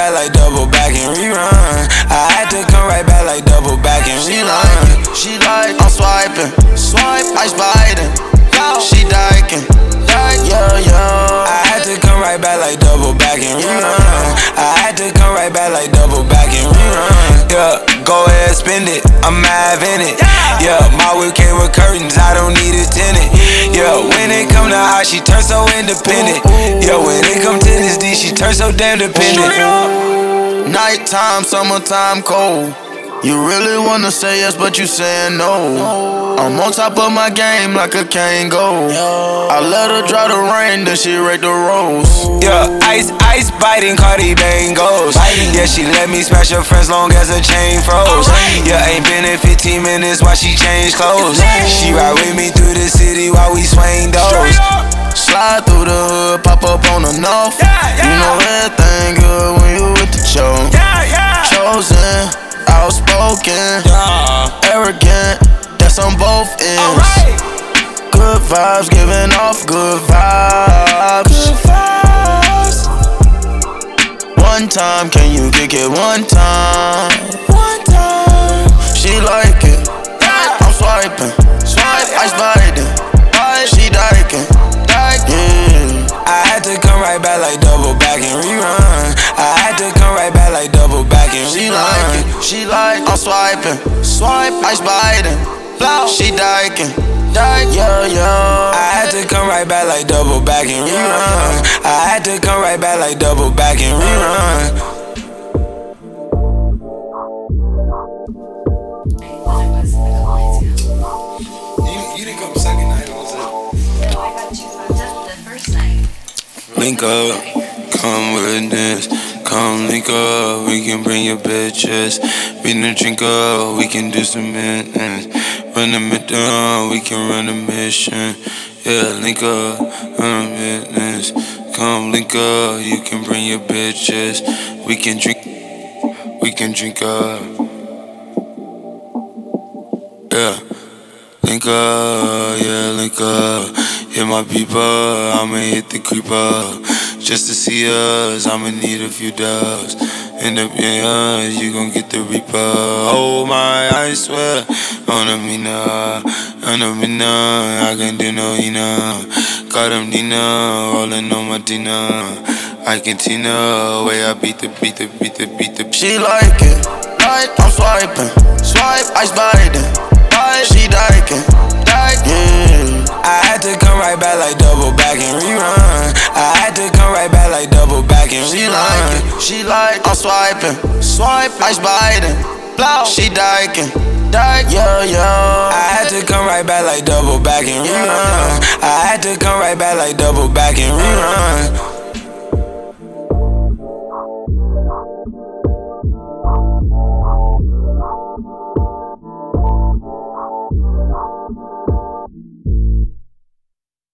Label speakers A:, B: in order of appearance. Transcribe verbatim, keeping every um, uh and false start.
A: back like double back and rerun. I had to come right back like double back and
B: She
A: rerun.
B: like it, she like it. I'm swiping, swipe, ice biting. She diking, yeah, yeah.
A: I had to come right back like double back and rerun. I had to come right back like double back and rerun. Yeah, go ahead, spend it, I'm mad in it. Yeah, my whip came with curtains, I don't need a tenant. Yeah, when it come to how she turn so independent. Yeah, when it come to this D, she turn so damn dependent.
B: Nighttime, summertime, cold. You really wanna say yes, but you saying no. I'm on top of my game like a Kango. I let her dry the rain, then she rake the rose.
A: Yeah, ice, ice biting, Cardi bangos. Yeah, she let me smash her friends long as her chain froze. Yeah, ain't been in fifteen minutes while she changed clothes. She ride with me through the city while we swing doors.
B: Slide through the hood, pop up on the north. You know everything good when you with the show. Chosen, outspoken, arrogant, that's on both ends. Good vibes, giving off good vibes. One time, can you kick it one time? She like it, I'm swiping, swipe, ice biting. She diking, yeah.
A: I had to come right back like double back and rerun. I had to come right back like double back and
B: She
A: rerun.
B: like it, she like it. I'm swiping, swipe, ice biting. She diking, yeah, yeah.
A: I had to come right back like double back and rerun. I had to come right back like double back and rerun. You didn't come second night, was it?
C: No, I got you the first night.
A: Link up, come witness, come link up. We can bring your bitches. We can drink up, we can do some business. Run the middle, we can run a mission. Yeah, link up, run a business. Come link up, you can bring your bitches. We can drink, we can drink up. Yeah. Link up, yeah, link up. Hit my people, I'ma hit the creeper. Just to see us, I'ma need a few dubs. End up in us, you gon' get the reaper. Oh my, I swear. On a mina, on a mina, I can do no ina. Got him Dina, rolling on my Dina. I can Tina, way I beat the, beat the, beat the, beat the.
B: She like it, like I'm swiping, swipe, ice biting. She diking, yeah.
A: I had to come right back like double back and rerun. I had to come right back like double back and
B: She
A: rerun.
B: like it, she like it. I'm swiping, swipe, ice biting. She diking, yeah, yeah.
A: I had to come right back like double back and rerun. I had to come right back like double back and rerun.